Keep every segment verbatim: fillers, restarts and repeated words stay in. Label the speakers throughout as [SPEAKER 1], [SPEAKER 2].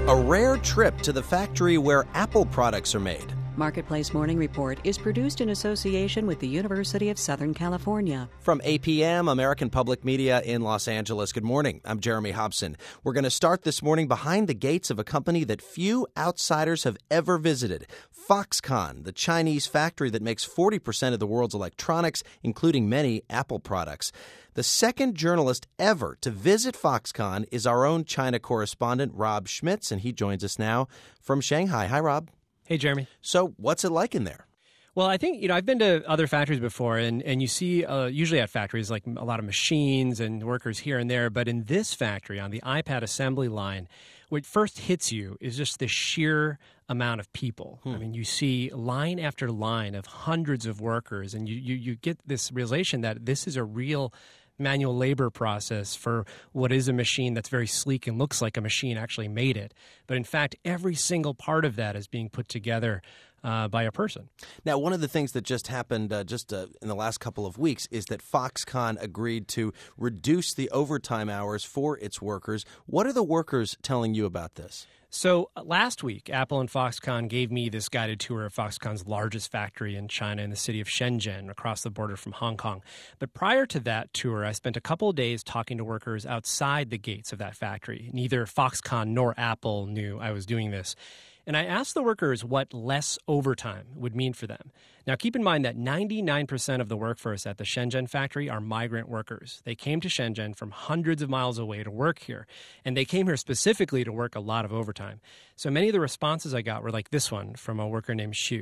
[SPEAKER 1] A rare trip to the factory where Apple products are made.
[SPEAKER 2] Marketplace Morning Report is produced in association with the University of Southern California.
[SPEAKER 1] From A P M, American Public Media in Los Angeles. Good morning. I'm Jeremy Hobson. We're going to start this morning behind the gates of a company that few outsiders have ever visited. Foxconn, the Chinese factory that makes forty percent of the world's electronics, including many Apple products. The second journalist ever to visit Foxconn is our own China correspondent, Rob Schmitz, and he joins us now from Shanghai. Hi, Rob.
[SPEAKER 3] Hey, Jeremy.
[SPEAKER 1] So what's it like in there?
[SPEAKER 3] Well, I think, you know, I've been to other factories before, and, and you see uh, usually at factories like a lot of machines and workers here and there. But in this factory, on the iPad assembly line, what first hits you is just the sheer amount of people. Hmm. I mean, you see line after line of hundreds of workers, and you, you, you get this realization that this is a real manual labor process for what is a machine that's very sleek and looks like a machine actually made it. But in fact, every single part of that is being put together uh, by a person.
[SPEAKER 1] Now, one of the things that just happened uh, just uh, in the last couple of weeks is that Foxconn agreed to reduce the overtime hours for its workers. What are the workers telling you about this?
[SPEAKER 3] So last week, Apple and Foxconn gave me this guided tour of Foxconn's largest factory in China in the city of Shenzhen, across the border from Hong Kong. But prior to that tour, I spent a couple of days talking to workers outside the gates of that factory. Neither Foxconn nor Apple knew I was doing this. And I asked the workers what less overtime would mean for them. Now, keep in mind that ninety-nine percent of the workforce at the Shenzhen factory are migrant workers. They came to Shenzhen from hundreds of miles away to work here. And they came here specifically to work a lot of overtime. So many of the responses I got were like this one from a worker named Xu.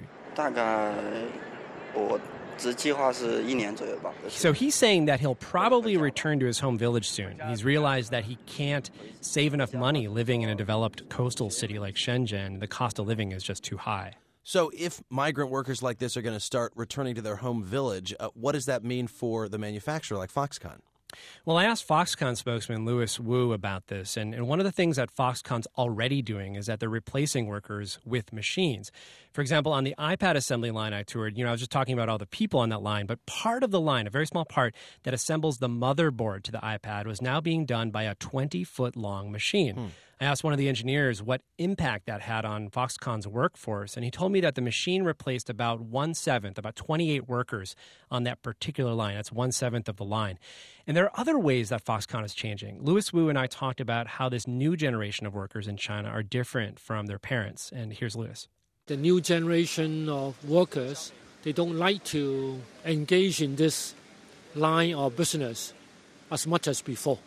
[SPEAKER 3] So he's saying that he'll probably return to his home village soon. He's realized that he can't save enough money living in a developed coastal city like Shenzhen. The cost of living is just too high.
[SPEAKER 1] So if migrant workers like this are going to start returning to their home village, uh, what does that mean for the manufacturer like Foxconn?
[SPEAKER 3] Well, I asked Foxconn spokesman Louis Wu about this, and, and one of the things that Foxconn's already doing is that they're replacing workers with machines. For example, on the iPad assembly line I toured, you know, I was just talking about all the people on that line, but part of the line, a very small part that assembles the motherboard to the iPad, was now being done by a twenty-foot-long machine. Hmm. I asked one of the engineers what impact that had on Foxconn's workforce, and he told me that the machine replaced about one-seventh, about twenty-eight workers on that particular line. That's one-seventh of the line. And there are other ways that Foxconn is changing. Louis Wu and I talked about how this new generation of workers in China are different from their parents. And here's Louis.
[SPEAKER 4] The new generation of workers, they don't like to engage in this line of business as much as before.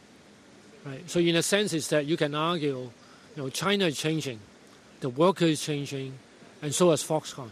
[SPEAKER 4] Right. So in a sense, is that you can argue, you know, China is changing, the worker is changing, and so is Foxconn.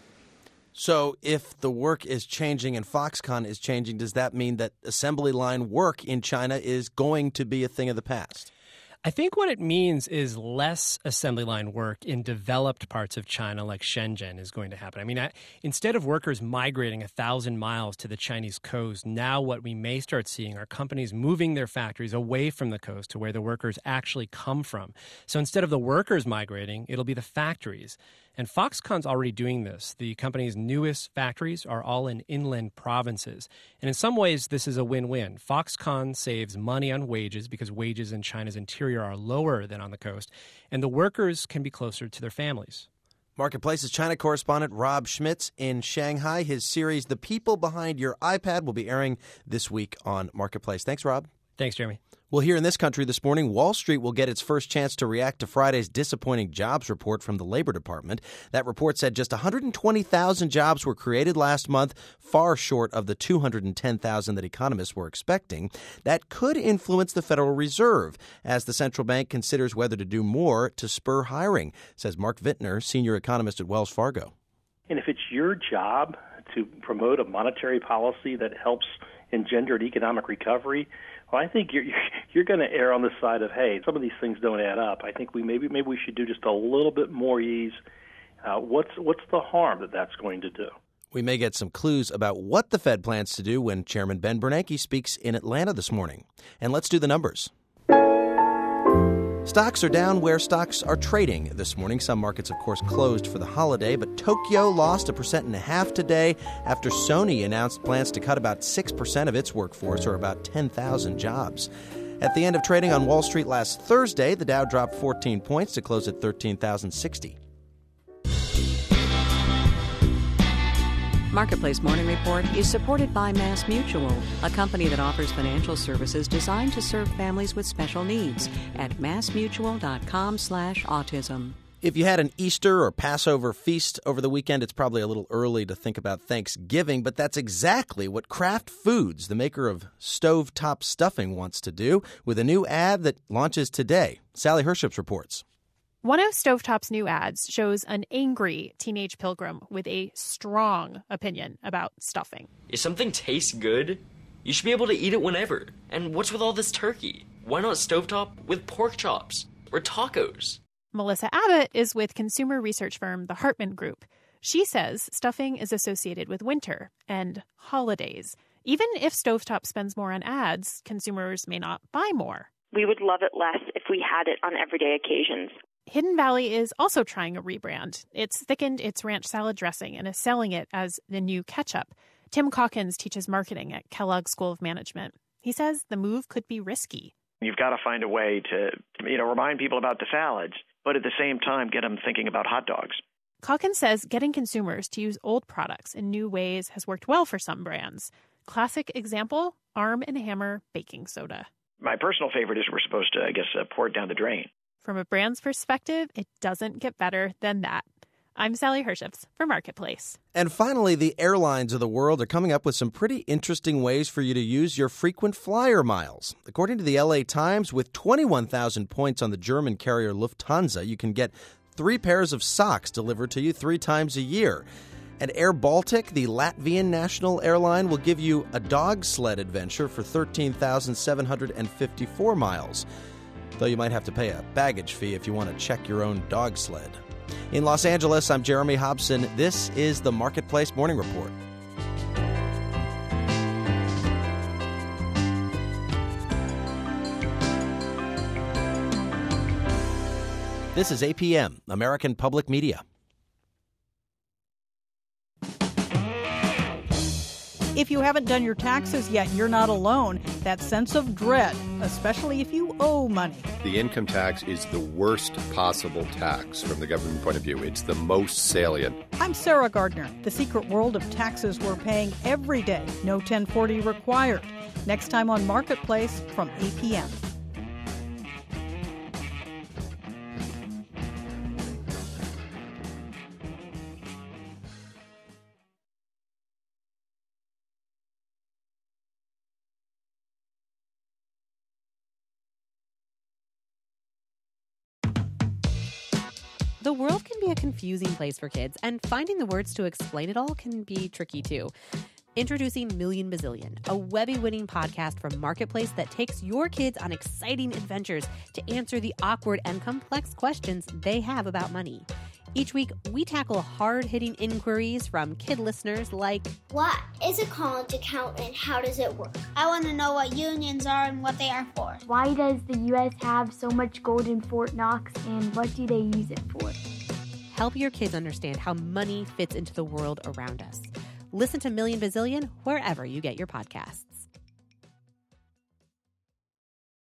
[SPEAKER 1] So if the work is changing and Foxconn is changing, does that mean that assembly line work in China is going to be a thing of the past?
[SPEAKER 3] I think what it means is less assembly line work in developed parts of China like Shenzhen is going to happen. I mean, I, instead of workers migrating a thousand miles to the Chinese coast, now what we may start seeing are companies moving their factories away from the coast to where the workers actually come from. So instead of the workers migrating, it'll be the factories. And Foxconn's already doing this. The company's newest factories are all in inland provinces. And in some ways, this is a win-win. Foxconn saves money on wages because wages in China's interior are lower than on the coast. And the workers can be closer to their families.
[SPEAKER 1] Marketplace's China correspondent Rob Schmitz in Shanghai. His series, The People Behind Your iPad, will be airing this week on Marketplace. Thanks, Rob.
[SPEAKER 3] Thanks, Jeremy.
[SPEAKER 1] Well, here in this country this morning, Wall Street will get its first chance to react to Friday's disappointing jobs report from the Labor Department. That report said just one hundred twenty thousand jobs were created last month, far short of the two hundred ten thousand that economists were expecting. That could influence the Federal Reserve as the central bank considers whether to do more to spur hiring, says Mark Vintner, senior economist at Wells Fargo.
[SPEAKER 5] And if it's your job to promote a monetary policy that helps engender an economic recovery, well, I think you're you're going to err on the side of, hey, some of these things don't add up. I think we maybe maybe we should do just a little bit more ease. Uh, what's what's the harm that that's going to do?
[SPEAKER 1] We may get some clues about what the Fed plans to do when Chairman Ben Bernanke speaks in Atlanta this morning. And let's do the numbers. Stocks are down where stocks are trading this morning. Some markets, of course, closed for the holiday, but Tokyo lost a percent and a half today after Sony announced plans to cut about six percent of its workforce, or about ten thousand jobs. At the end of trading on Wall Street last Thursday, the Dow dropped fourteen points to close at thirteen thousand sixty.
[SPEAKER 2] Marketplace Morning Report is supported by Mass Mutual, a company that offers financial services designed to serve families with special needs at massmutual.com slash autism.
[SPEAKER 1] If you had an Easter or Passover feast over the weekend, it's probably a little early to think about Thanksgiving, but that's exactly what Kraft Foods, the maker of stovetop stuffing, wants to do with a new ad that launches today. Sally Herships reports.
[SPEAKER 6] One of Stovetop's new ads shows an angry teenage pilgrim with a strong opinion about stuffing.
[SPEAKER 7] If something tastes good, you should be able to eat it whenever. And what's with all this turkey? Why not stovetop with pork chops or tacos?
[SPEAKER 6] Melissa Abbott is with consumer research firm The Hartman Group. She says stuffing is associated with winter and holidays. Even if Stovetop spends more on ads, consumers may not buy more.
[SPEAKER 8] We would love it less if we had it on everyday occasions.
[SPEAKER 6] Hidden Valley is also trying a rebrand. It's thickened its ranch salad dressing and is selling it as the new ketchup. Tim Calkins teaches marketing at Kellogg School of Management. He says the move could be risky.
[SPEAKER 9] You've got to find a way to, you know, remind people about the salads, but at the same time get them thinking about hot dogs.
[SPEAKER 6] Calkins says getting consumers to use old products in new ways has worked well for some brands. Classic example, Arm and Hammer baking soda.
[SPEAKER 9] My personal favorite is we're supposed to, I guess, uh, pour it down the drain.
[SPEAKER 6] From a brand's perspective, it doesn't get better than that. I'm Sally Herships for Marketplace.
[SPEAKER 1] And finally, the airlines of the world are coming up with some pretty interesting ways for you to use your frequent flyer miles. According to the L A Times, with twenty-one thousand points on the German carrier Lufthansa, you can get three pairs of socks delivered to you three times a year. And Air Baltic, the Latvian national airline, will give you a dog sled adventure for thirteen thousand seven hundred fifty-four miles. Though you might have to pay a baggage fee if you want to check your own dog sled. In Los Angeles, I'm Jeremy Hobson. This is the Marketplace Morning Report. This is A P M, American Public Media.
[SPEAKER 10] If you haven't done your taxes yet, you're not alone. That sense of dread, especially if you owe money.
[SPEAKER 11] The income tax is the worst possible tax from the government point of view. It's the most salient.
[SPEAKER 10] I'm Sarah Gardner. The secret world of taxes we're paying every day. No ten forty required. Next time on Marketplace from A P M.
[SPEAKER 12] The world can be a confusing place for kids, and finding the words to explain it all can be tricky too. Introducing Million Bazillion, a Webby-winning podcast from Marketplace that takes your kids on exciting adventures to answer the awkward and complex questions they have about money. Each week, we tackle hard-hitting inquiries from kid listeners like,
[SPEAKER 13] what is a college account and how does it work? I want to know what unions are and what they are for.
[SPEAKER 14] Why does the U S have so much gold in Fort Knox and what do they use it for?
[SPEAKER 12] Help your kids understand how money fits into the world around us. Listen to Million Bazillion wherever you get your podcasts.